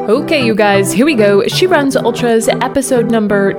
Okay, you guys, here we go. She Runs Ultras, episode number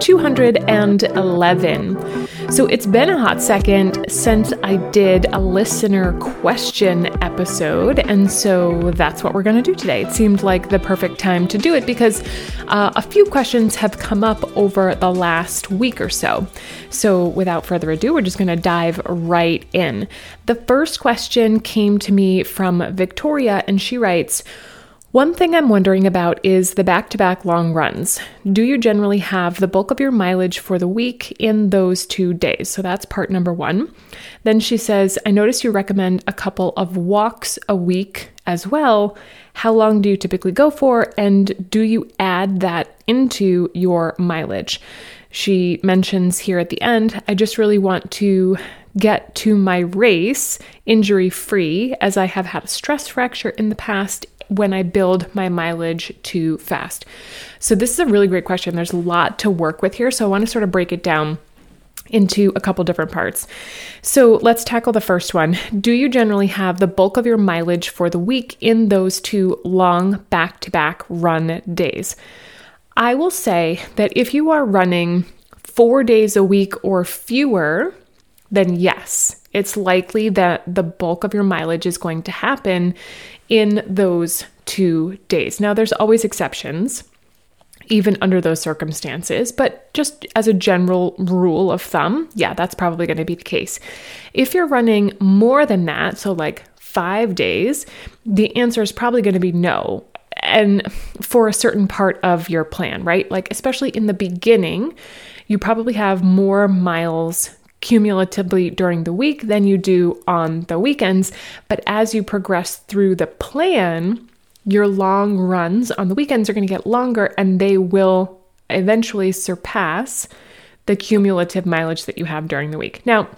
211. So it's been a hot second since I did a listener question episode, and so that's what we're going to do today. It seemed like the perfect time to do it because a few questions have come up over the last week or so. So without further ado, we're just going to dive right in. The first question came to me from Victoria, and she writes, "One thing I'm wondering about is the back-to-back long runs. Do you generally have the bulk of your mileage for the week in those 2 days?" So that's part number one. Then she says, "I notice you recommend a couple of walks a week as well. How long do you typically go for? And do you add that into your mileage?" She mentions here at the end, "I just really want to get to my race injury-free as I have had a stress fracture in the past when I build my mileage too fast." So this is a really great question. There's a lot to work with here. So I want to sort of break it down into a couple different parts. So let's tackle the first one. Do you generally have the bulk of your mileage for the week in those 2 long back-to-back run days? I will say that if you are running 4 days a week or fewer, then yes, it's likely that the bulk of your mileage is going to happen in those 2 days. Now, there's always exceptions, even under those circumstances, but just as a general rule of thumb, yeah, that's probably going to be the case. If you're running more than that, so like 5 days, the answer is probably going to be no. And for a certain part of your plan, right? Like, especially in the beginning, you probably have more miles cumulatively during the week than you do on the weekends. But as you progress through the plan, your long runs on the weekends are going to get longer, and they will eventually surpass the cumulative mileage that you have during the week. Now,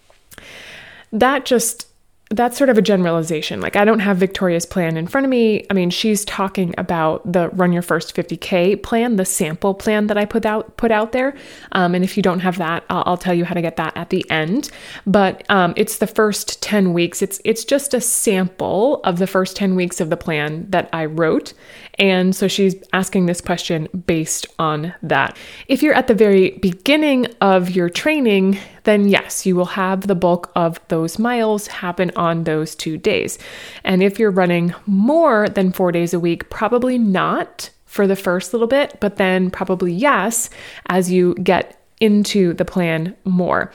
that's sort of a generalization. Like, I don't have Victoria's plan in front of me. I mean, she's talking about the Run Your First 50K plan, the sample plan that I put out there. And if you don't have that, I'll tell you how to get that at the end. But it's the first 10 weeks. It's just a sample of the first 10 weeks of the plan that I wrote. And so she's asking this question based on that. If you're at the very beginning of your training, then yes, you will have the bulk of those miles happen on those 2 days. And if you're running more than 4 days a week, probably not for the first little bit, but then probably yes, as you get into the plan more.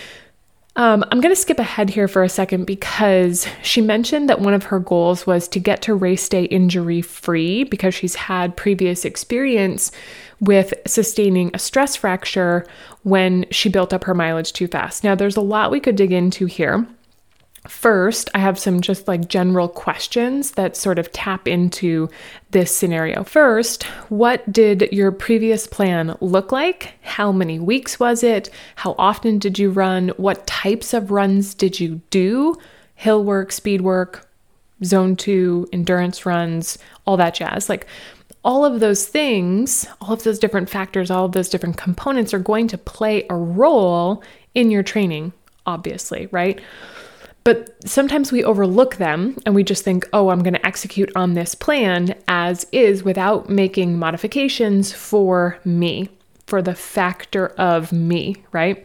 I'm going to skip ahead here for a second because she mentioned that one of her goals was to get to race day injury-free because she's had previous experience with sustaining a stress fracture when she built up her mileage too fast. Now, there's a lot we could dig into here. First, I have some just like general questions that sort of tap into this scenario. First, what did your previous plan look like? How many weeks was it? How often did you run? What types of runs did you do? Hill work, speed work, zone 2, endurance runs, all that jazz. Like all of those things, all of those different factors, all of those different components are going to play a role in your training, obviously, right? But sometimes we overlook them and we just think, oh, I'm going to execute on this plan as is without making modifications for me, for the factor of me, right?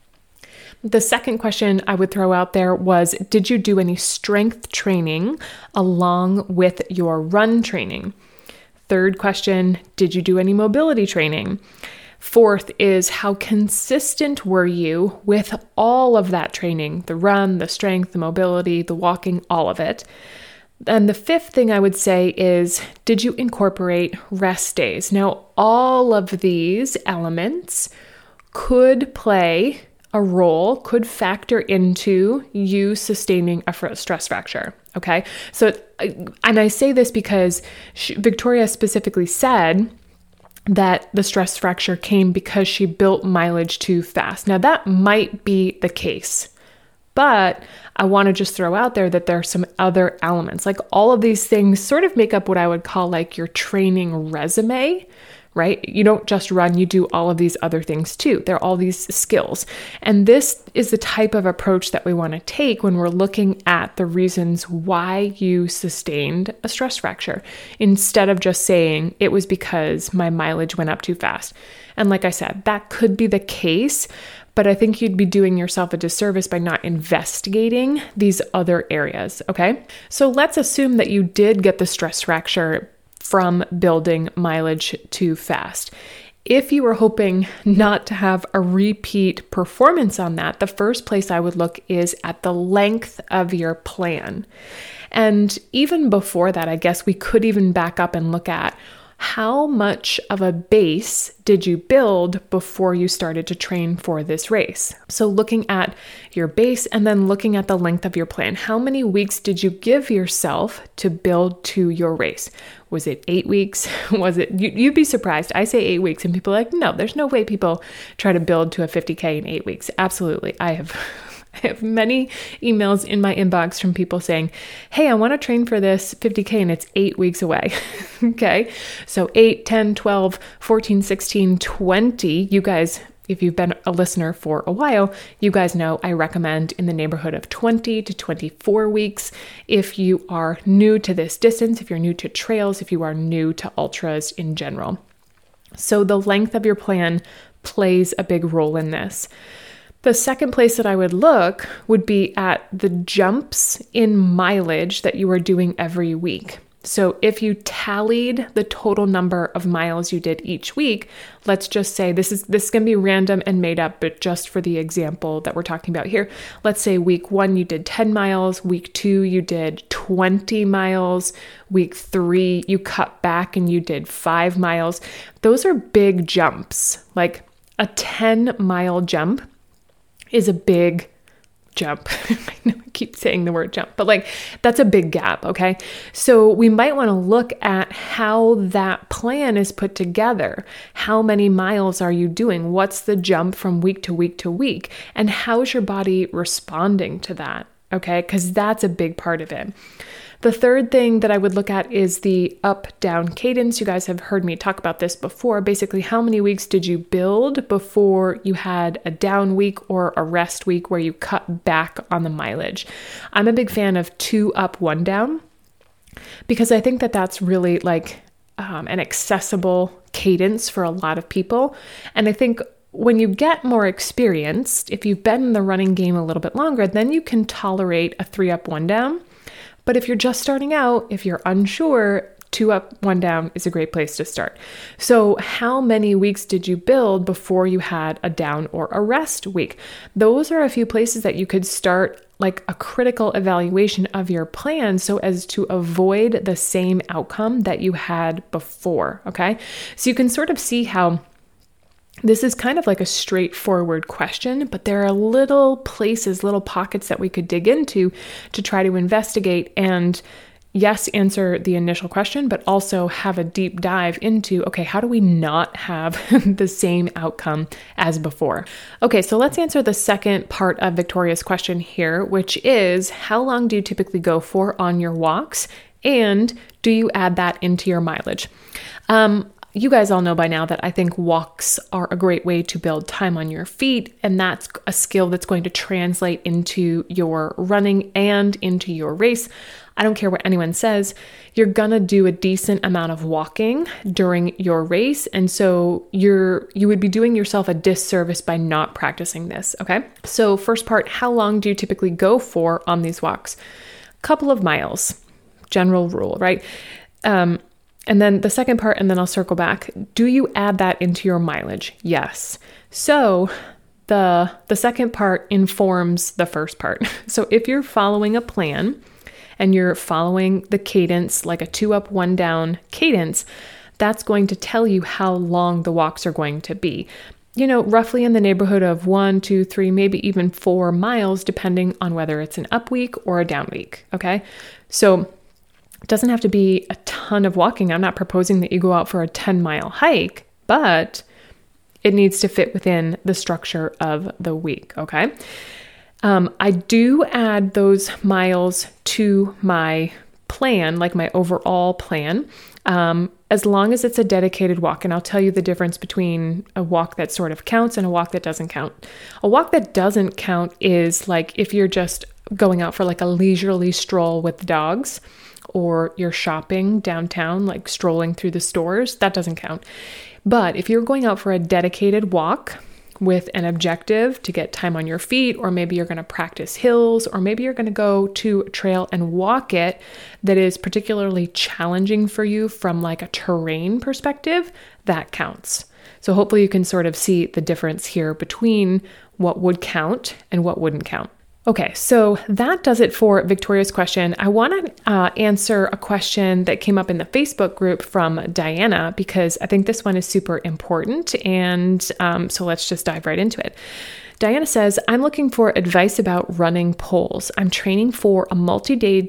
The second question I would throw out there was, did you do any strength training along with your run training? Third question, did you do any mobility training? Fourth is, how consistent were you with all of that training? The run, the strength, the mobility, the walking, all of it. And the fifth thing I would say is, did you incorporate rest days? Now, all of these elements could play a role, could factor into you sustaining a stress fracture, okay? So, and I say this because Victoria specifically said that the stress fracture came because she built mileage too fast. Now, that might be the case, but I want to just throw out there that there are some other elements. Like all of these things sort of make up what I would call like your training resume, right? You don't just run, you do all of these other things too. There are all these skills. And this is the type of approach that we want to take when we're looking at the reasons why you sustained a stress fracture, instead of just saying it was because my mileage went up too fast. And like I said, that could be the case, but I think you'd be doing yourself a disservice by not investigating these other areas, okay? So let's assume that you did get the stress fracture from building mileage too fast. If you were hoping not to have a repeat performance on that, the first place I would look is at the length of your plan. And even before that, I guess we could even back up and look at how much of a base did you build before you started to train for this race? So looking at your base and then looking at the length of your plan. How many weeks did you give yourself to build to your race? Was it 8 weeks? Was it, you'd be surprised. I say 8 weeks and people are like, no, there's no way people try to build to a 50K in 8 weeks. Absolutely. I have many emails in my inbox from people saying, hey, I want to train for this 50K and it's 8 weeks away. Okay. So 8, 10, 12, 14, 16, 20, you guys, if you've been a listener for a while, you guys know I recommend in the neighborhood of 20 to 24 weeks. If you are new to this distance, if you're new to trails, if you are new to ultras in general. So the length of your plan plays a big role in this. The second place that I would look would be at the jumps in mileage that you are doing every week. So if you tallied the total number of miles you did each week, let's just say this can be random and made up, but just for the example that we're talking about here, let's say week 1 you did 10 miles, week 2 you did 20 miles, week 3 you cut back and you did 5 miles. Those are big jumps. Like a 10-mile jump is a big jump. I know I keep saying the word jump, but like that's a big gap, okay? So we might want to look at how that plan is put together. How many miles are you doing? What's the jump from week to week to week? And how's your body responding to that, okay? Because that's a big part of it. The third thing that I would look at is the up-down cadence. You guys have heard me talk about this before. Basically, how many weeks did you build before you had a down week or a rest week where you cut back on the mileage? I'm a big fan of 2 up, 1 down, because I think that that's really like an accessible cadence for a lot of people. And I think when you get more experienced, if you've been in the running game a little bit longer, then you can tolerate a 3 up, 1 down. But if you're just starting out, if you're unsure, 2 up, 1 down is a great place to start. So how many weeks did you build before you had a down or a rest week? Those are a few places that you could start like a critical evaluation of your plan so as to avoid the same outcome that you had before, okay? So you can sort of see how this is kind of like a straightforward question, but there are little places, little pockets that we could dig into to try to investigate and, yes, answer the initial question, but also have a deep dive into, okay, how do we not have the same outcome as before? Okay, so let's answer the second part of Victoria's question here, which is how long do you typically go for on your walks? And do you add that into your mileage? You guys all know by now that I think walks are a great way to build time on your feet, and that's a skill that's going to translate into your running and into your race. I don't care what anyone says, you're gonna do a decent amount of walking during your race, and so you would be doing yourself a disservice by not practicing this, okay? So first part, how long do you typically go for on these walks? Couple of miles, general rule, right? And then the second part, and then I'll circle back. Do you add that into your mileage? Yes. So the second part informs the first part. So if you're following a plan and you're following the cadence, like a 2 up, 1 down cadence, that's going to tell you how long the walks are going to be. You know, roughly in the neighborhood of 1, 2, 3, maybe even 4 miles, depending on whether it's an up week or a down week. Okay. So it doesn't have to be a ton of walking. I'm not proposing that you go out for a 10-mile hike, but it needs to fit within the structure of the week, okay? I do add those miles to my plan, like my overall plan. as long as it's a dedicated walk. And I'll tell you the difference between a walk that sort of counts and a walk that doesn't count. A walk that doesn't count is like if you're just going out for like a leisurely stroll with the dogs, or you're shopping downtown, like strolling through the stores, that doesn't count. But if you're going out for a dedicated walk with an objective to get time on your feet, or maybe you're going to practice hills, or maybe you're going to go to a trail and walk it that is particularly challenging for you from like a terrain perspective, that counts. So hopefully you can sort of see the difference here between what would count and what wouldn't count. Okay, so that does it for Victoria's question. I want to answer a question that came up in the Facebook group from Diana, because I think this one is super important. And so let's just dive right into it. Diana says, I'm looking for advice about running poles. I'm training for a multi-day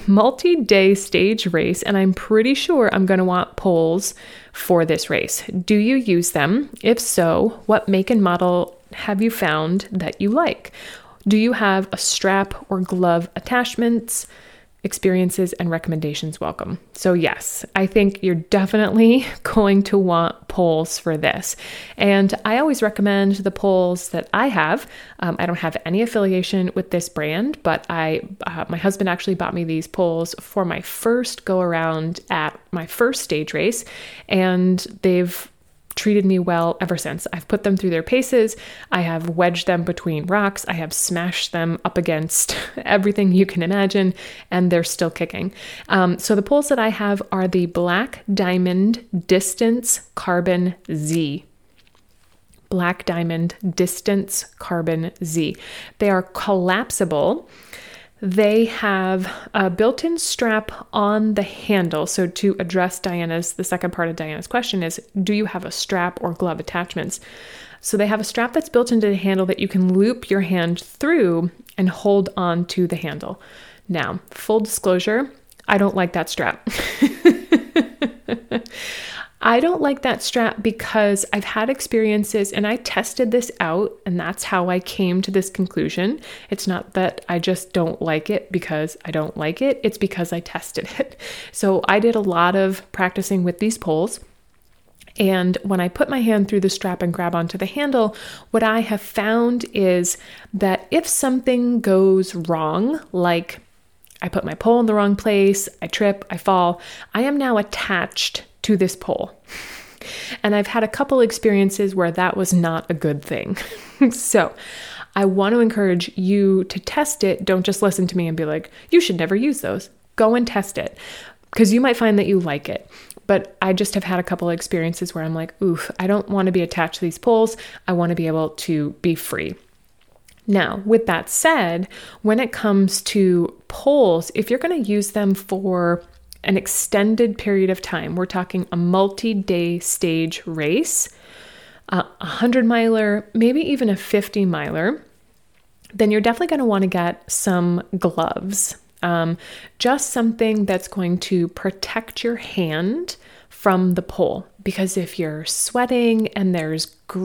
stage race, and I'm pretty sure I'm going to want poles for this race. Do you use them? If so, what make and model have you found that you like? Do you have a strap or glove attachments? Experiences and recommendations welcome. So yes, I think you're definitely going to want poles for this. And I always recommend the poles that I have. I don't have any affiliation with this brand, but my husband actually bought me these poles for my first go around at my first stage race, and they've treated me well ever since. I've put them through their paces. I have wedged them between rocks. I have smashed them up against everything you can imagine, and they're still kicking. So the poles that I have are the Black Diamond Distance Carbon Z. Black Diamond Distance Carbon Z. They are collapsible. They have a built-in strap on the handle. So to address the second part of Diana's question is, do you have a strap or glove attachments? So they have a strap that's built into the handle that you can loop your hand through and hold on to the handle. Now, full disclosure, I don't like that strap. I don't like that strap because I've had experiences and I tested this out, and that's how I came to this conclusion. It's not that I just don't like it because I don't like it. It's because I tested it. So I did a lot of practicing with these poles. And when I put my hand through the strap and grab onto the handle, what I have found is that if something goes wrong, like I put my pole in the wrong place, I trip, I fall, I am now attached to this pole. And I've had a couple experiences where that was not a good thing. So I want to encourage you to test it. Don't just listen to me and be like, you should never use those. Go and test it, because you might find that you like it. But I just have had a couple of experiences where I'm like, oof, I don't want to be attached to these poles. I want to be able to be free. Now, with that said, when it comes to poles, if you're going to use them for an extended period of time, we're talking a multi-day stage race, a 100-miler, maybe even a 50-miler, then you're definitely going to want to get some gloves. Just something that's going to protect your hand from the pole. Because if you're sweating and there's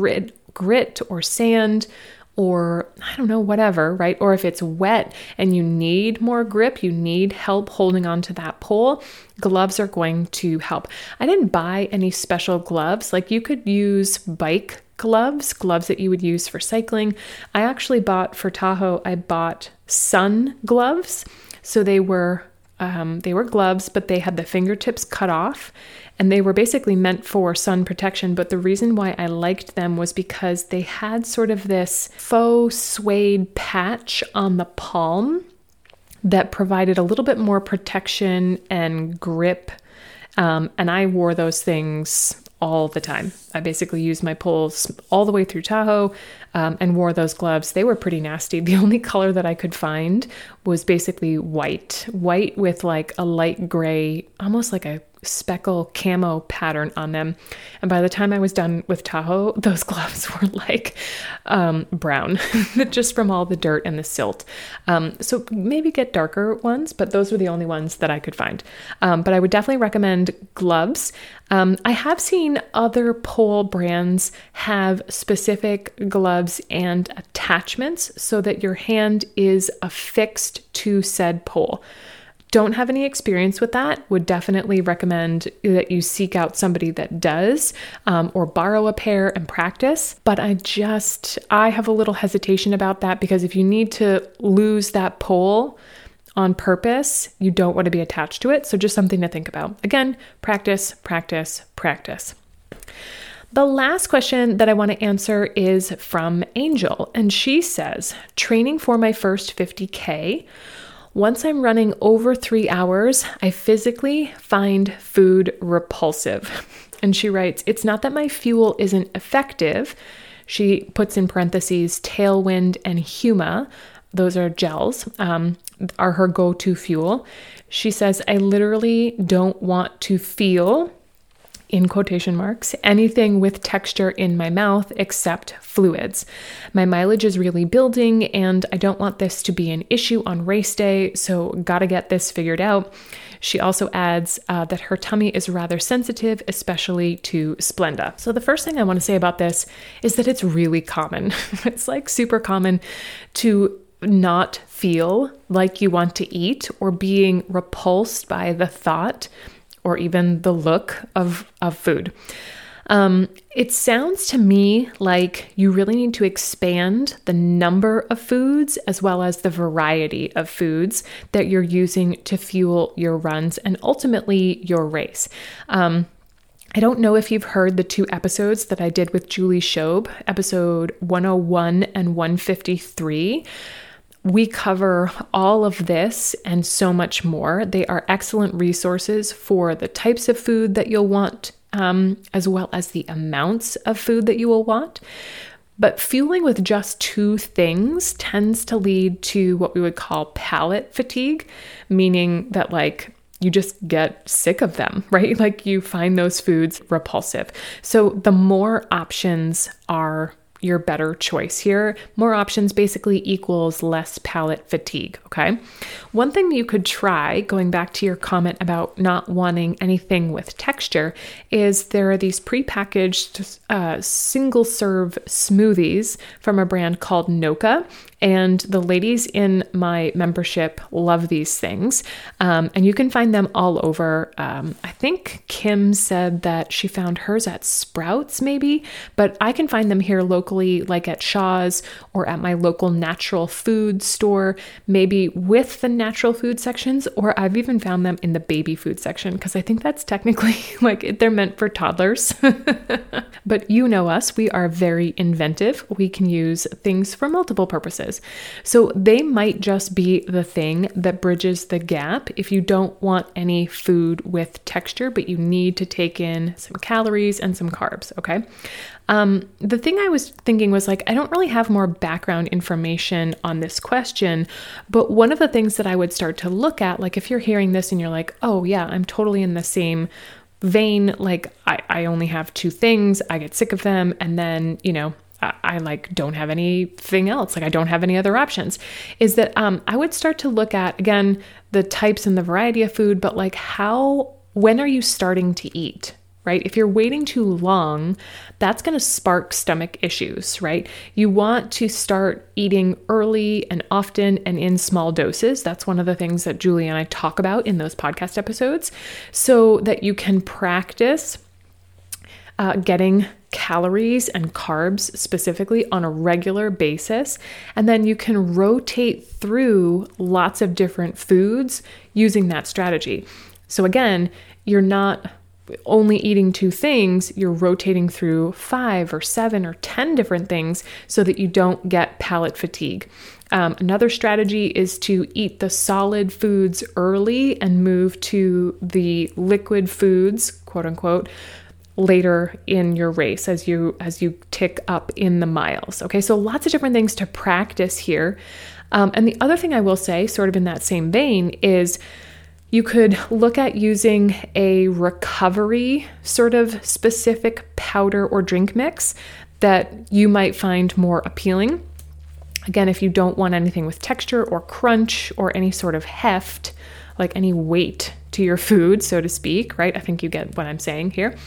grit or sand, or I don't know, whatever, right? Or if it's wet and you need more grip, you need help holding onto that pole, gloves are going to help. I didn't buy any special gloves. Like you could use bike gloves that you would use for cycling. I actually bought for Tahoe, I bought sun gloves. So they were gloves, but they had the fingertips cut off, and they were basically meant for sun protection. But the reason why I liked them was because they had sort of this faux suede patch on the palm that provided a little bit more protection and grip. And I wore those things all the time. I basically used my poles all the way through Tahoe and wore those gloves. They were pretty nasty. The only color that I could find was basically white with like a light gray, almost like a speckle camo pattern on them. And by the time I was done with Tahoe, those gloves were like brown, just from all the dirt and the silt. So maybe get darker ones, but those were the only ones that I could find. But I would definitely recommend gloves. I have seen other pole brands have specific gloves and attachments so that your hand is affixed to said pole. don't have any experience with that, would definitely recommend that you seek out somebody that does, or borrow a pair and practice. But I have a little hesitation about that, because if you need to lose that pole on purpose, you don't want to be attached to it. So just something to think about. Again, practice, practice, practice. The last question that I want to answer is from Angel, and she says, training for my first 50K. Once I'm running over 3 hours, I physically find food repulsive. And she writes, it's not that my fuel isn't effective. She puts in parentheses, Tailwind and Huma, those are gels, are her go-to fuel. She says, I literally don't want to feel, in quotation marks, anything with texture in my mouth except fluids. My mileage is really building, and I don't want this to be an issue on race day, so gotta get this figured out. She also adds that her tummy is rather sensitive, especially to Splenda. So the first thing I want to say about this is that it's really common. It's like super common to not feel like you want to eat, or being repulsed by the thought or even the look of food. It sounds to me like you really need to expand the number of foods as well as the variety of foods that you're using to fuel your runs and ultimately your race. I don't know if you've heard the 2 episodes that I did with Julie Shobe, episode 101 and 153. We cover all of this and so much more. They are excellent resources for the types of food that you'll want, as well as the amounts of food that you will want. But fueling with just 2 things tends to lead to what we would call palate fatigue, meaning that you just get sick of them, right? Like you find those foods repulsive. So the more options are your better choice here. More options basically equals less palate fatigue, okay? One thing that you could try, going back to your comment about not wanting anything with texture, is there are these prepackaged single-serve smoothies from a brand called Noka, and the ladies in my membership love these things, and you can find them all over. I think Kim said that she found hers at Sprouts maybe, but I can find them here locally, like at Shaw's or at my local natural food store, maybe with the natural food sections, or I've even found them in the baby food section, because I think that's technically they're meant for toddlers. But you know us, we are very inventive. We can use things for multiple purposes. So they might just be the thing that bridges the gap if you don't want any food with texture, but you need to take in some calories and some carbs, okay? The thing I was thinking was I don't really have more background information on this question, but one of the things that I would start to look at, if you're hearing this and you're like, oh yeah, I'm totally in the same vein, I only have 2 things, I get sick of them, and then, I don't have anything else. I don't have any other options, is that I would start to look at, again, the types and the variety of food, but when are you starting to eat? Right? If you're waiting too long, that's going to spark stomach issues, right? You want to start eating early and often and in small doses. That's one of the things that Julie and I talk about in those podcast episodes, so that you can practice getting calories and carbs specifically on a regular basis. And then you can rotate through lots of different foods using that strategy. So again, you're not only eating 2 things, you're rotating through 5 or 7 or 10 different things so that you don't get palate fatigue. Another strategy is to eat the solid foods early and move to the liquid foods, quote unquote, later in your race as you tick up in the miles. Okay, so lots of different things to practice here. And the other thing I will say, sort of in that same vein, is you could look at using a recovery sort of specific powder or drink mix that you might find more appealing. Again, if you don't want anything with texture or crunch or any sort of heft, like any weight to your food, so to speak, right? I think you get what I'm saying here.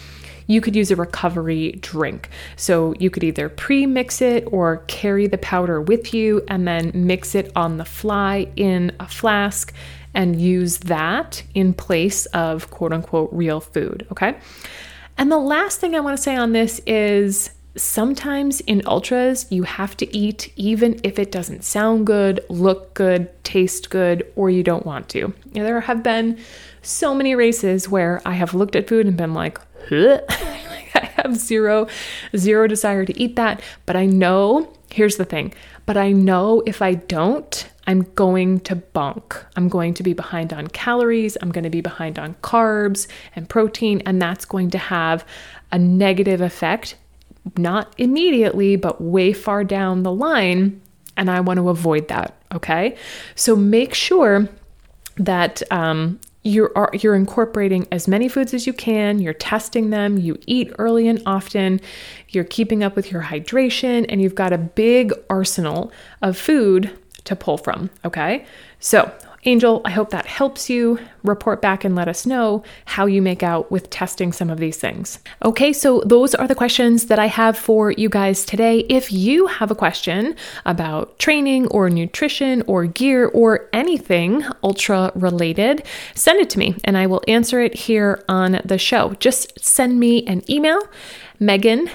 you could use a recovery drink. So you could either pre-mix it or carry the powder with you and then mix it on the fly in a flask and use that in place of quote unquote real food, okay? And the last thing I want to say on this is sometimes in ultras, you have to eat even if it doesn't sound good, look good, taste good, or you don't want to. There have been so many races where I have looked at food and been like, huh? I have zero desire to eat that. But I know, here's the thing, but I know if I don't, I'm going to bonk. I'm going to be behind on calories. I'm going to be behind on carbs and protein, and that's going to have a negative effect, not immediately, but way far down the line. And I want to avoid that. Okay. So make sure that, you're incorporating as many foods as you can, you're testing them, you eat early and often, you're keeping up with your hydration, and you've got a big arsenal of food to pull from, okay? So, Angel, I hope that helps you. Report back and let us know how you make out with testing some of these things. Okay, so those are the questions that I have for you guys today. If you have a question about training or nutrition or gear or anything ultra related, send it to me and I will answer it here on the show. Just send me an email, Meghan,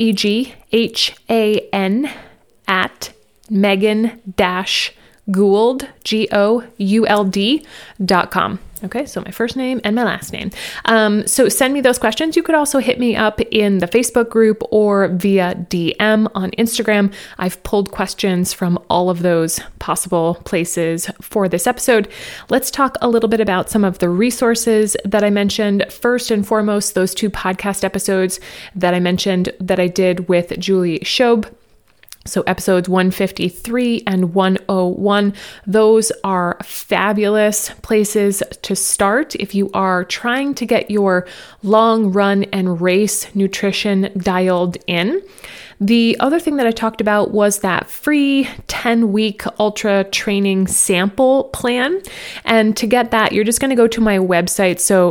MEGHAN, at Meghan-Gould, GOULD.com. Okay, so my first name and my last name. So send me those questions. You could also hit me up in the Facebook group or via DM on Instagram. I've pulled questions from all of those possible places for this episode. Let's talk a little bit about some of the resources that I mentioned. First and foremost, those 2 podcast episodes that I mentioned that I did with Julie Shobe. So episodes 153 and 101, those are fabulous places to start if you are trying to get your long run and race nutrition dialed in. The other thing that I talked about was that free 10-week ultra training sample plan. And to get that, you're just going to go to my website. So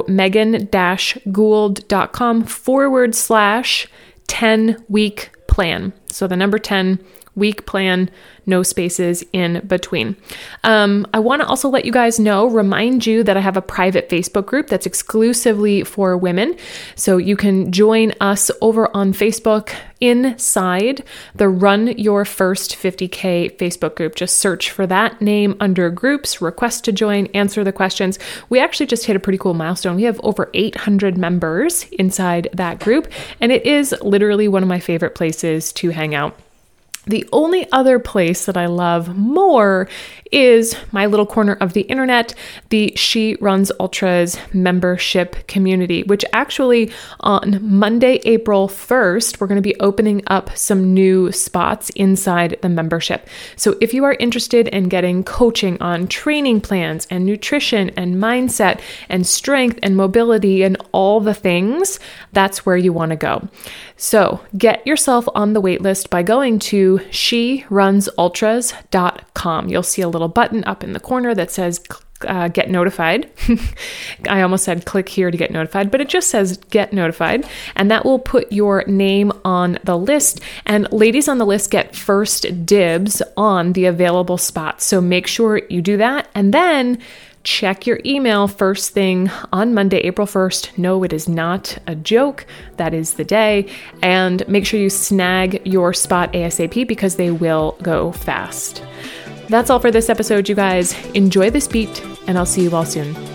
Meghan-Gould.com/10-week plan. So the number 10 week plan, no spaces in between. I want to also let you guys know, remind you that I have a private Facebook group that's exclusively for women. So you can join us over on Facebook inside the Run Your First 50K Facebook group. Just search for that name under groups, request to join, answer the questions. We actually just hit a pretty cool milestone. We have over 800 members inside that group, and it is literally one of my favorite places to hang out. The only other place that I love more is my little corner of the internet, the She Runs Ultras membership community, which actually on Monday, April 1st, we're going to be opening up some new spots inside the membership. So if you are interested in getting coaching on training plans and nutrition and mindset and strength and mobility and all the things, that's where you want to go. So get yourself on the wait list by going to SheRunsUltras.com. You'll see a little button up in the corner that says get notified. I almost said click here to get notified, but it just says get notified, and that will put your name on the list. And ladies on the list get first dibs on the available spots. So make sure you do that, and then check your email first thing on Monday, April 1st. No, it is not a joke. That is the day. And make sure you snag your spot ASAP because they will go fast. That's all for this episode, you guys. Enjoy this beat, and I'll see you all soon.